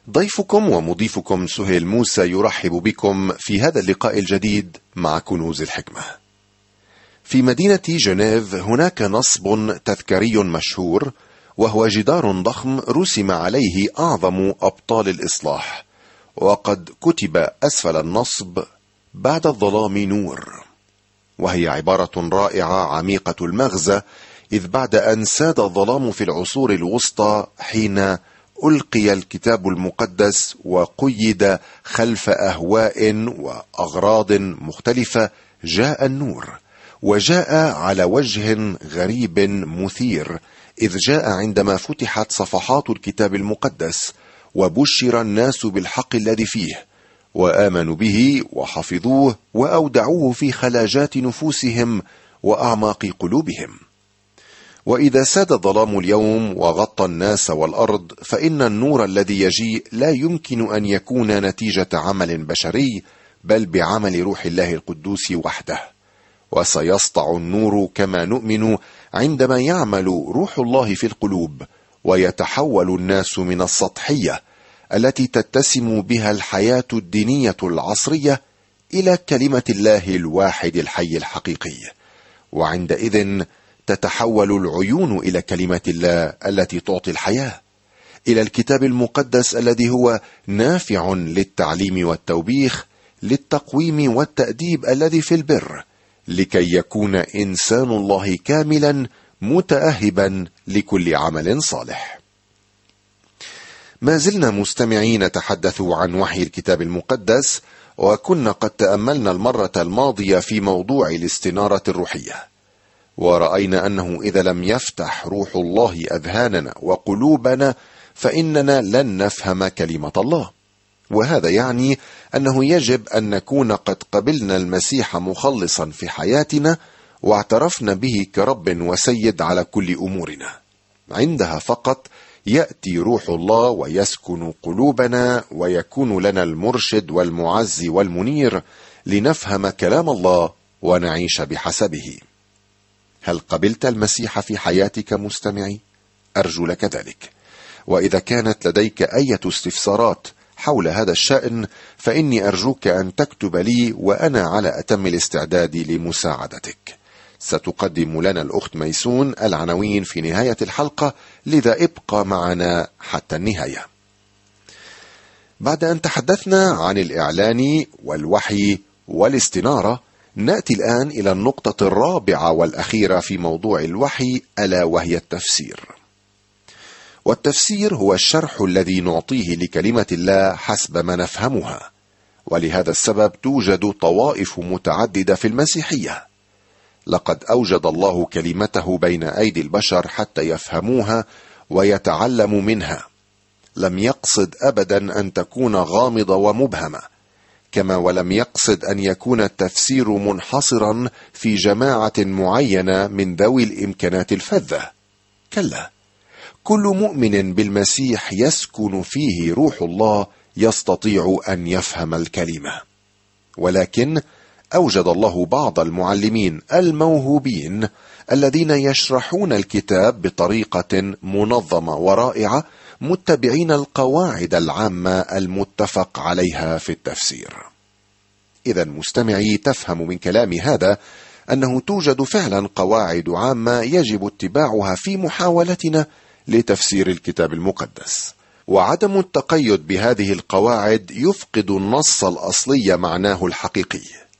ضيفكم ومضيفكم سهيل موسى يرحب بكم في هذا اللقاء الجديد مع كنوز الحكمة. في مدينة جنيف هناك نصب تذكاري مشهور، وهو جدار ضخم رسم عليه أعظم أبطال الإصلاح، وقد كتب أسفل النصب: بعد الظلام نور. وهي عبارة رائعة عميقة المغزى، إذ بعد أن ساد الظلام في العصور الوسطى حين ألقي الكتاب المقدس وقيد خلف أهواء وأغراض مختلفة، جاء النور، وجاء على وجه غريب مثير، إذ جاء عندما فتحت صفحات الكتاب المقدس وبشر الناس بالحق الذي فيه، وآمنوا به وحفظوه وأودعوه في خلاجات نفوسهم وأعماق قلوبهم. وإذا ساد الظلام اليوم وغطى الناس والأرض، فإن النور الذي يجيء لا يمكن أن يكون نتيجة عمل بشري، بل بعمل روح الله القدوس وحده. وسيسطع النور كما نؤمن عندما يعمل روح الله في القلوب، ويتحول الناس من السطحية التي تتسم بها الحياة الدينية العصرية إلى كلمة الله الواحد الحي الحقيقي. وعندئذ تتحول العيون إلى كلمة الله التي تعطي الحياة، إلى الكتاب المقدس الذي هو نافع للتعليم والتوبيخ، للتقويم والتأديب الذي في البر، لكي يكون إنسان الله كاملا متأهبا لكل عمل صالح. ما زلنا مستمعين نتحدث عن وحي الكتاب المقدس، وكنا قد تأملنا المرة الماضية في موضوع الاستنارة الروحية، ورأينا أنه إذا لم يفتح روح الله أذهاننا وقلوبنا فإننا لن نفهم كلمة الله. وهذا يعني أنه يجب أن نكون قد قبلنا المسيح مخلصا في حياتنا، واعترفنا به كرب وسيد على كل أمورنا. عندها فقط يأتي روح الله ويسكن قلوبنا، ويكون لنا المرشد والمعزي والمنير لنفهم كلام الله ونعيش بحسبه. هل قبلت المسيح في حياتك مستمعي؟ أرجو لك ذلك. وإذا كانت لديك أي استفسارات حول هذا الشأن، فإني أرجوك أن تكتب لي، وأنا على أتم الاستعداد لمساعدتك. ستقدم لنا الأخت ميسون العناوين في نهاية الحلقة، لذا ابقى معنا حتى النهاية. بعد أن تحدثنا عن الإعلان والوحي والاستنارة، نأتي الآن إلى النقطة الرابعة والأخيرة في موضوع الوحي، ألا وهي التفسير. والتفسير هو الشرح الذي نعطيه لكلمة الله حسب ما نفهمها. ولهذا السبب توجد طوائف متعددة في المسيحية. لقد أوجد الله كلمته بين أيدي البشر حتى يفهموها ويتعلموا منها. لم يقصد أبدا أن تكون غامضة ومبهمة، كما ولم يقصد أن يكون التفسير منحصرا في جماعة معينة من ذوي الإمكانات الفذة. كلا، كل مؤمن بالمسيح يسكن فيه روح الله يستطيع أن يفهم الكلمة. ولكن أوجد الله بعض المعلمين الموهوبين الذين يشرحون الكتاب بطريقة منظمة ورائعة، متبعين القواعد العامة المتفق عليها في التفسير. إذا مستمعي، تفهم من كلامي هذا أنه توجد فعلا قواعد عامة يجب اتباعها في محاولتنا لتفسير الكتاب المقدس. وعدم التقيد بهذه القواعد يفقد النص الأصلي معناه الحقيقي.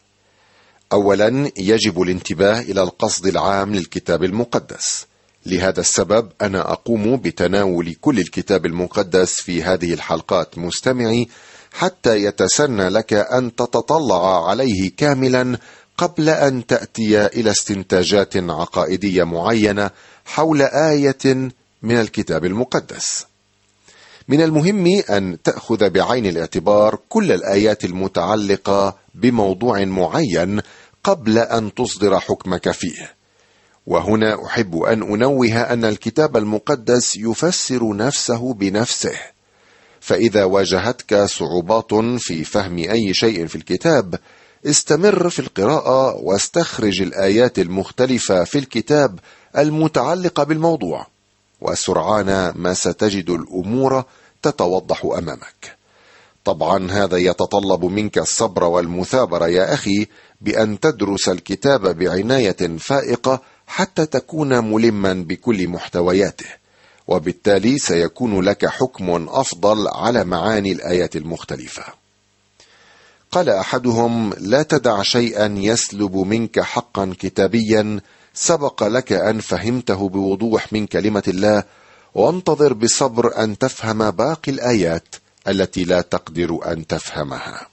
أولا، يجب الانتباه إلى القصد العام للكتاب المقدس. لهذا السبب أنا أقوم بتناول كل الكتاب المقدس في هذه الحلقات مستمعي، حتى يتسنى لك أن تتطلع عليه كاملا قبل أن تأتي إلى استنتاجات عقائدية معينة حول آية من الكتاب المقدس. من المهم أن تأخذ بعين الاعتبار كل الآيات المتعلقة بموضوع معين قبل أن تصدر حكمك فيه. وهنا أحب أن أنوه أن الكتاب المقدس يفسر نفسه بنفسه. فإذا واجهتك صعوبات في فهم أي شيء في الكتاب، استمر في القراءة واستخرج الآيات المختلفة في الكتاب المتعلقة بالموضوع، وسرعان ما ستجد الأمور تتوضح أمامك. طبعا هذا يتطلب منك الصبر والمثابرة يا أخي، بأن تدرس الكتاب بعناية فائقة حتى تكون ملما بكل محتوياته، وبالتالي سيكون لك حكم أفضل على معاني الآيات المختلفة. قال أحدهم: لا تدع شيئا يسلب منك حقا كتابيا سبق لك أن فهمته بوضوح من كلمة الله، وانتظر بصبر أن تفهم باقي الآيات التي لا تقدر أن تفهمها.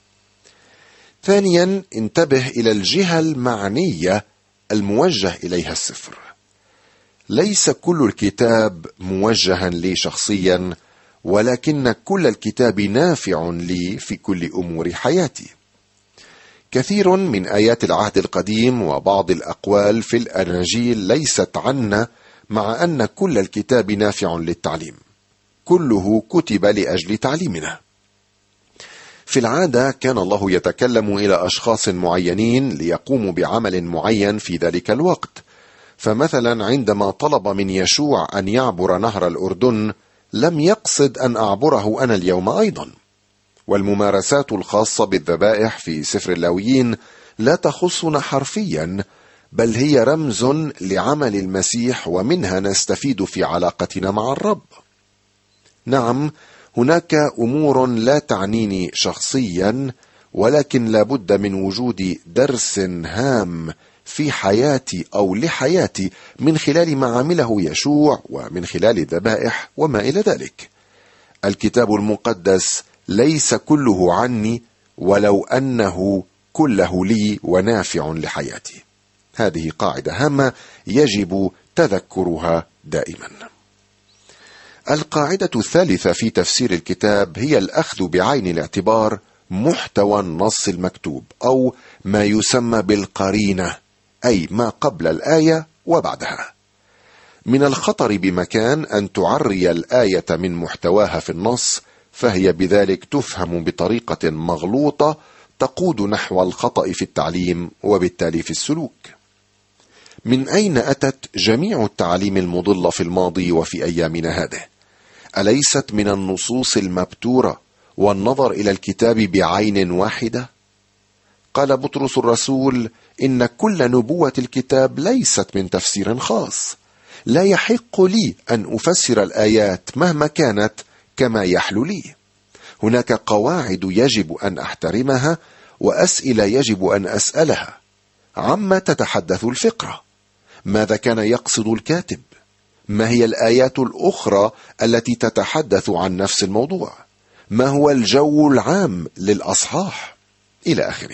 ثانيا، انتبه إلى الجهة المعنية الموجه إليها السفر. ليس كل الكتاب موجها لي شخصيا، ولكن كل الكتاب نافع لي في كل أمور حياتي. كثير من آيات العهد القديم وبعض الأقوال في الأناجيل ليست عنا، مع أن كل الكتاب نافع للتعليم. كله كتب لأجل تعليمنا. في العادة كان الله يتكلم إلى أشخاص معينين ليقوموا بعمل معين في ذلك الوقت. فمثلا عندما طلب من يشوع أن يعبر نهر الأردن، لم يقصد أن أعبره أنا اليوم أيضا. والممارسات الخاصة بالذبائح في سفر اللاويين لا تخصنا حرفيا، بل هي رمز لعمل المسيح، ومنها نستفيد في علاقتنا مع الرب. نعم، هناك أمور لا تعنيني شخصيا، ولكن لابد من وجود درس هام في حياتي أو لحياتي من خلال ما عمله يشوع، ومن خلال الذبائح وما إلى ذلك. الكتاب المقدس ليس كله عني، ولو أنه كله لي ونافع لحياتي. هذه قاعدة هامة يجب تذكرها دائما. القاعدة الثالثة في تفسير الكتاب هي الأخذ بعين الاعتبار محتوى النص المكتوب، أو ما يسمى بالقرينة، أي ما قبل الآية وبعدها. من الخطر بمكان أن تعري الآية من محتواها في النص، فهي بذلك تفهم بطريقة مغلوطة تقود نحو الخطأ في التعليم وبالتالي في السلوك. من أين أتت جميع التعاليم المضلة في الماضي وفي أيامنا هذه؟ أليست من النصوص المبتورة والنظر إلى الكتاب بعين واحدة؟ قال بطرس الرسول: إن كل نبوة الكتاب ليست من تفسير خاص. لا يحق لي أن أفسر الآيات مهما كانت كما يحلو لي. هناك قواعد يجب أن أحترمها، وأسئلة يجب أن أسألها. عما تتحدث الفقرة؟ ماذا كان يقصد الكاتب؟ ما هي الآيات الأخرى التي تتحدث عن نفس الموضوع؟ ما هو الجو العام للأصحاح؟ إلى آخره.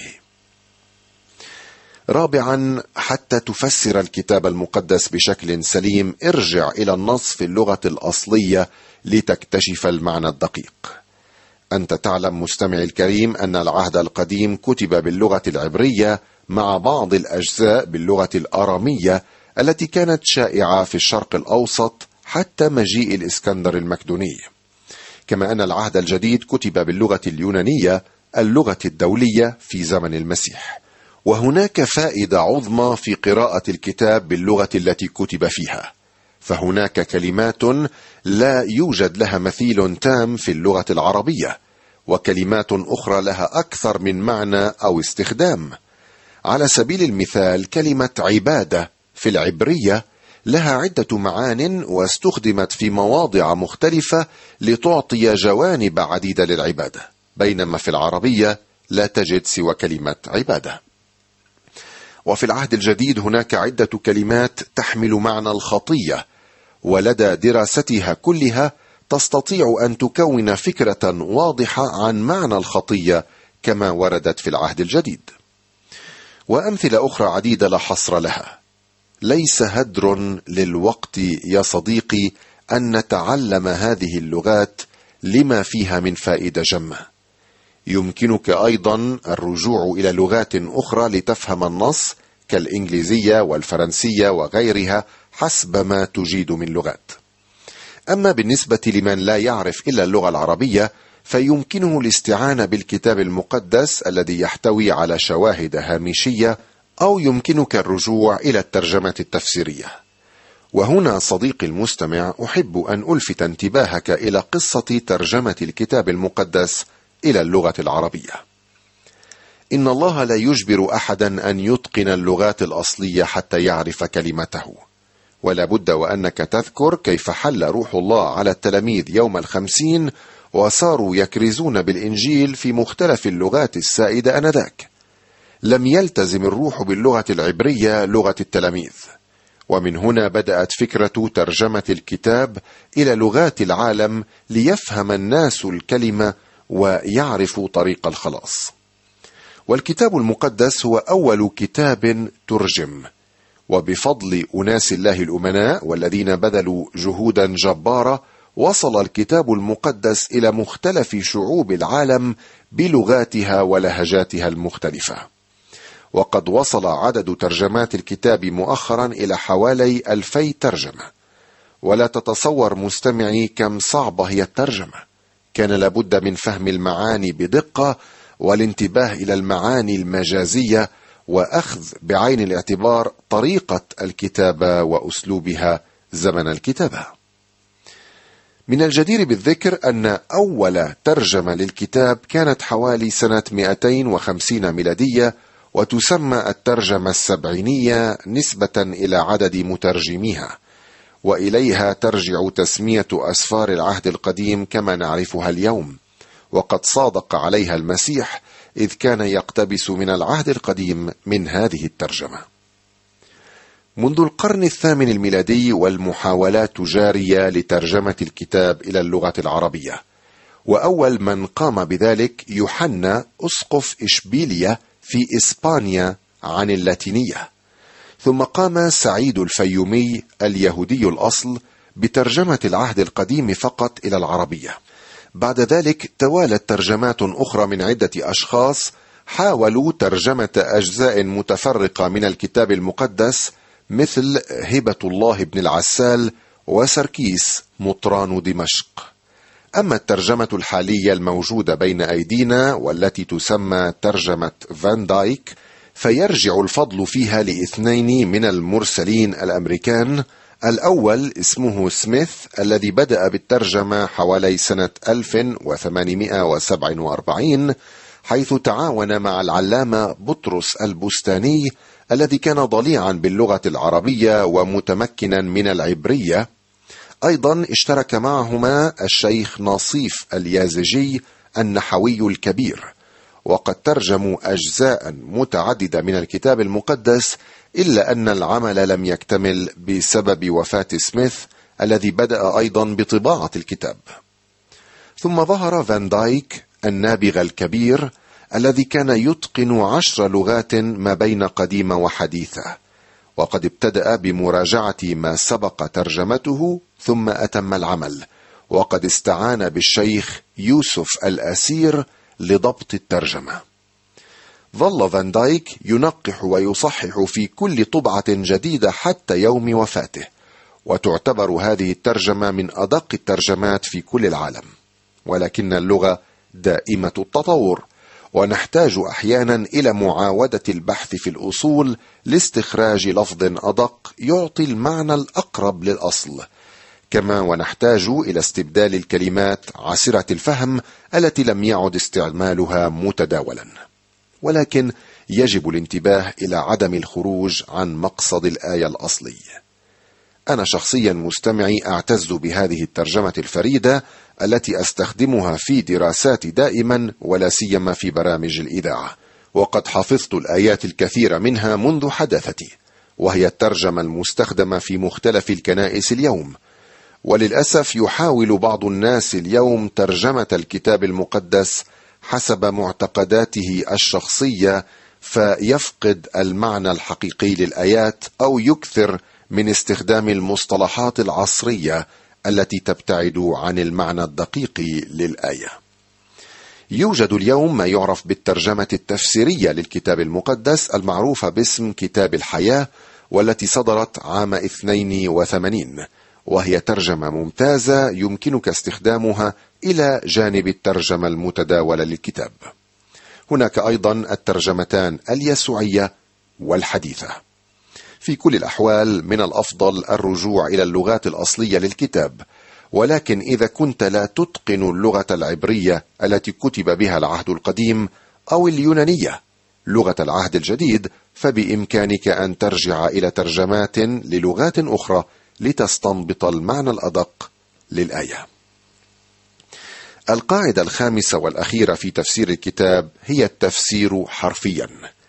رابعا، حتى تفسر الكتاب المقدس بشكل سليم، ارجع إلى النص في اللغة الأصلية لتكتشف المعنى الدقيق. أنت تعلم مستمعي الكريم أن العهد القديم كتب باللغة العبرية مع بعض الأجزاء باللغة الآرامية التي كانت شائعة في الشرق الأوسط حتى مجيء الإسكندر المقدوني، كما أن العهد الجديد كتب باللغة اليونانية اللغة الدولية في زمن المسيح. وهناك فائدة عظمى في قراءة الكتاب باللغة التي كتب فيها، فهناك كلمات لا يوجد لها مثيل تام في اللغة العربية، وكلمات أخرى لها أكثر من معنى أو استخدام. على سبيل المثال، كلمة عبادة في العبرية لها عدة معان، واستخدمت في مواضع مختلفة لتعطي جوانب عديدة للعبادة، بينما في العربية لا تجد سوى كلمة عبادة. وفي العهد الجديد هناك عدة كلمات تحمل معنى الخطية، ولدى دراستها كلها تستطيع أن تكون فكرة واضحة عن معنى الخطية كما وردت في العهد الجديد. وأمثلة أخرى عديدة لا حصر لها. ليس هدر للوقت يا صديقي أن نتعلم هذه اللغات لما فيها من فائدة جمة. يمكنك أيضا الرجوع إلى لغات أخرى لتفهم النص كالإنجليزية والفرنسية وغيرها حسب ما تجيد من لغات. أما بالنسبة لمن لا يعرف إلا اللغة العربية، فيمكنه الاستعانة بالكتاب المقدس الذي يحتوي على شواهد هامشية، أو يمكنك الرجوع إلى الترجمة التفسيرية. وهنا صديقي المستمع أحب أن ألفت انتباهك إلى قصة ترجمة الكتاب المقدس إلى اللغة العربية. إن الله لا يجبر أحدا أن يتقن اللغات الأصلية حتى يعرف كلمته، ولا بد وأنك تذكر كيف حل روح الله على التلاميذ يوم 50 وصاروا يكرزون بالإنجيل في مختلف اللغات السائدة آنذاك. لم يلتزم الروح باللغة العبرية لغة التلاميذ، ومن هنا بدأت فكرة ترجمة الكتاب إلى لغات العالم ليفهم الناس الكلمة ويعرفوا طريق الخلاص. والكتاب المقدس هو أول كتاب ترجم، وبفضل أناس الله الأمناء والذين بذلوا جهودا جبارة وصل الكتاب المقدس إلى مختلف شعوب العالم بلغاتها ولهجاتها المختلفة. وقد وصل عدد ترجمات الكتاب مؤخرا إلى حوالي 2000 ترجمة. ولا تتصور مستمعي كم صعبة هي الترجمة. كان لابد من فهم المعاني بدقة والانتباه إلى المعاني المجازية وأخذ بعين الاعتبار طريقة الكتابة وأسلوبها زمن الكتابة. من الجدير بالذكر أن أول ترجمة للكتاب كانت حوالي سنة 250 ميلادية، وتسمى الترجمة السبعينية نسبة إلى عدد مترجميها، وإليها ترجع تسمية أسفار العهد القديم كما نعرفها اليوم. وقد صادق عليها المسيح إذ كان يقتبس من العهد القديم من هذه الترجمة. منذ القرن 8 الميلادي والمحاولات جارية لترجمة الكتاب إلى اللغة العربية، وأول من قام بذلك يوحنا أسقف إشبيلية في إسبانيا عن اللاتينية. ثم قام سعيد الفيومي اليهودي الأصل بترجمة العهد القديم فقط إلى العربية. بعد ذلك توالت ترجمات أخرى من عدة أشخاص حاولوا ترجمة أجزاء متفرقة من الكتاب المقدس، مثل هبة الله بن العسال وسركيس مطران دمشق. أما الترجمة الحالية الموجودة بين أيدينا والتي تسمى ترجمة فان دايك، فيرجع الفضل فيها لاثنين من المرسلين الأمريكان. الأول اسمه سميث الذي بدأ بالترجمة حوالي سنة 1847، حيث تعاون مع العلامة بطرس البستاني الذي كان ضليعا باللغة العربية ومتمكنا من العبرية. أيضا اشترك معهما الشيخ ناصيف اليازجي النحوي الكبير، وقد ترجموا أجزاء متعددة من الكتاب المقدس، إلا أن العمل لم يكتمل بسبب وفاة سميث الذي بدأ أيضا بطباعة الكتاب. ثم ظهر فان دايك النابغة الكبير الذي كان يتقن 10 لغات ما بين قديمة وحديثة، وقد ابتدأ بمراجعة ما سبق ترجمته ثم أتم العمل، وقد استعان بالشيخ يوسف الأسير لضبط الترجمة. ظل فان دايك ينقح ويصحح في كل طبعة جديدة حتى يوم وفاته، وتعتبر هذه الترجمة من أدق الترجمات في كل العالم. ولكن اللغة دائمة التطور، ونحتاج أحيانا إلى معاودة البحث في الأصول لاستخراج لفظ أدق يعطي المعنى الأقرب للأصل، كما ونحتاج إلى استبدال الكلمات عسرة الفهم التي لم يعد استعمالها متداولا. ولكن يجب الانتباه إلى عدم الخروج عن مقصد الآية الأصلي. أنا شخصيا مستمعي أعتز بهذه الترجمة الفريدة التي أستخدمها في دراساتي دائما، ولا سيما في برامج الإذاعة، وقد حفظت الآيات الكثيرة منها منذ حداثتي، وهي الترجمة المستخدمة في مختلف الكنائس اليوم. وللأسف يحاول بعض الناس اليوم ترجمة الكتاب المقدس حسب معتقداته الشخصية، فيفقد المعنى الحقيقي للآيات أو يكثر من استخدام المصطلحات العصرية التي تبتعد عن المعنى الدقيق للآية. يوجد اليوم ما يعرف بالترجمة التفسيرية للكتاب المقدس المعروفة باسم كتاب الحياة، والتي صدرت عام 82، وهي ترجمة ممتازة يمكنك استخدامها إلى جانب الترجمة المتداولة للكتاب. هناك أيضا الترجمتان اليسوعية والحديثة. في كل الأحوال من الأفضل الرجوع إلى اللغات الأصلية للكتاب، ولكن إذا كنت لا تتقن اللغة العبرية التي كتب بها العهد القديم أو اليونانية لغة العهد الجديد، فبإمكانك أن ترجع إلى ترجمات للغات أخرى لتستنبط المعنى الأدق للآية. القاعدة الخامسة والأخيرة في تفسير الكتاب هي التفسير حرفيا.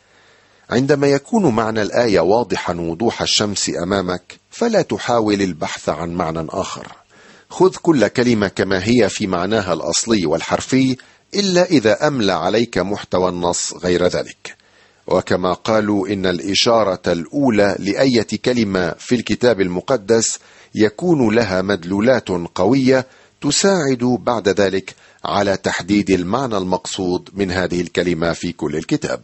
عندما يكون معنى الآية واضحا وضوح الشمس أمامك، فلا تحاول البحث عن معنى آخر. خذ كل كلمة كما هي في معناها الأصلي والحرفي، إلا إذا أملى عليك محتوى النص غير ذلك. وكما قالوا إن الإشارة الأولى لأية كلمة في الكتاب المقدس يكون لها مدلولات قوية تساعد بعد ذلك على تحديد المعنى المقصود من هذه الكلمة في كل الكتاب.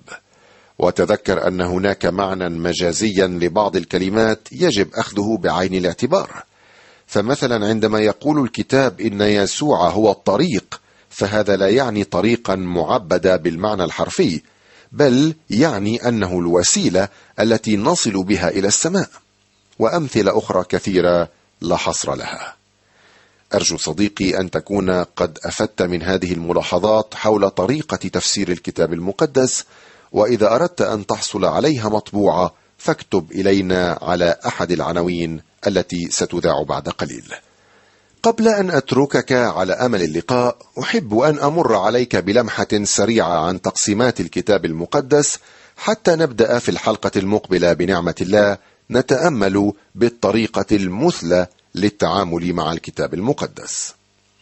وتذكر أن هناك معنى مجازيا لبعض الكلمات يجب أخذه بعين الاعتبار. فمثلا عندما يقول الكتاب إن يسوع هو الطريق، فهذا لا يعني طريقا معبدة بالمعنى الحرفي، بل يعني أنه الوسيلة التي نصل بها إلى السماء، وأمثلة أخرى كثيرة لا حصر لها. أرجو صديقي أن تكون قد أفدت من هذه الملاحظات حول طريقة تفسير الكتاب المقدس، وإذا أردت أن تحصل عليها مطبوعة فاكتب إلينا على أحد العناوين التي ستذاع بعد قليل. قبل أن أتركك على أمل اللقاء، أحب أن أمر عليك بلمحة سريعة عن تقسيمات الكتاب المقدس حتى نبدأ في الحلقة المقبلة بنعمة الله نتأمل بالطريقة المثلى للتعامل مع الكتاب المقدس.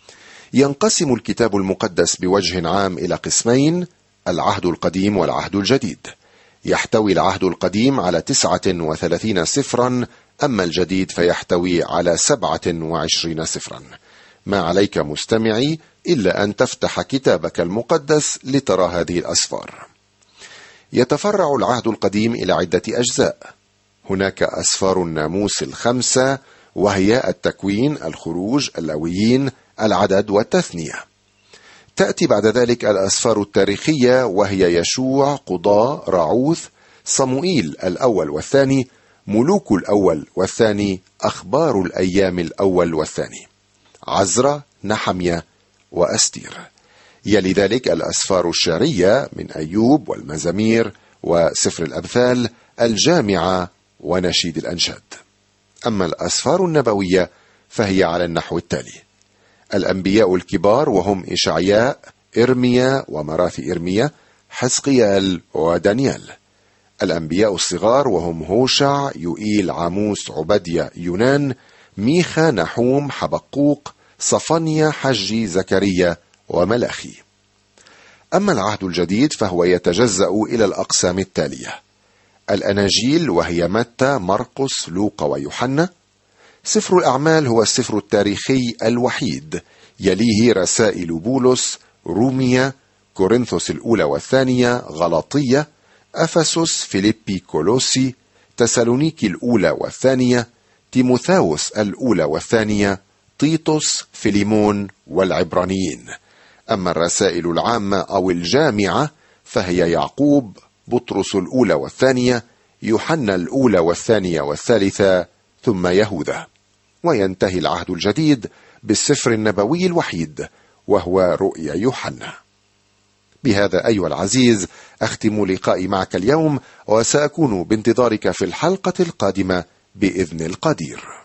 ينقسم الكتاب المقدس بوجه عام إلى قسمين: العهد القديم والعهد الجديد. يحتوي العهد القديم على 39 سفرا، أما الجديد فيحتوي على 27 سفرا. ما عليك مستمعي إلا أن تفتح كتابك المقدس لترى هذه الأسفار. يتفرع العهد القديم إلى عدة أجزاء. هناك أسفار الناموس 5، وهي التكوين، الخروج، اللاويين، العدد والتثنية. تأتي بعد ذلك الأسفار التاريخية، وهي يشوع، قضاء، راعوث، صموئيل الأول والثاني، ملوك الأول والثاني، أخبار الأيام الأول والثاني، عزرا، نحمية وأستير. يلي ذلك الأسفار الشعرية من أيوب والمزامير وسفر الأمثال، الجامعة ونشيد الأنشاد. أما الأسفار النبوية فهي على النحو التالي: الأنبياء الكبار وهم إشعياء، إرميا ومراثي إرميا، حزقيال ودانيال. الأنبياء الصغار وهم هوشع، يوئيل، عاموس، عبدية، يونان، ميخا، نحوم، حبقوق، صفنيا، حجي، زكريا وملاخي. أما العهد الجديد فهو يتجزأ إلى الأقسام التالية: الأناجيل وهي متى، مرقس، لوقا ويوحنا. سفر الأعمال هو السفر التاريخي الوحيد، يليه رسائل بولس، روميا، كورنثوس الأولى والثانية، غلاطية، أفسس، فيليبي، كولوسي، تسالونيكي الأولى والثانية، تيموثاوس الأولى والثانية، تيتوس، فيليمون والعبرانيين. أما الرسائل العامة أو الجامعة فهي يعقوب، بطرس الأولى والثانية، يوحنا الأولى والثانية والثالثة، ثم يهوذا. وينتهي العهد الجديد بالسفر النبوي الوحيد، وهو رؤيا يوحنا. بهذا أيها العزيز أختم لقائي معك اليوم، وسأكون بانتظارك في الحلقة القادمة بإذن القدير.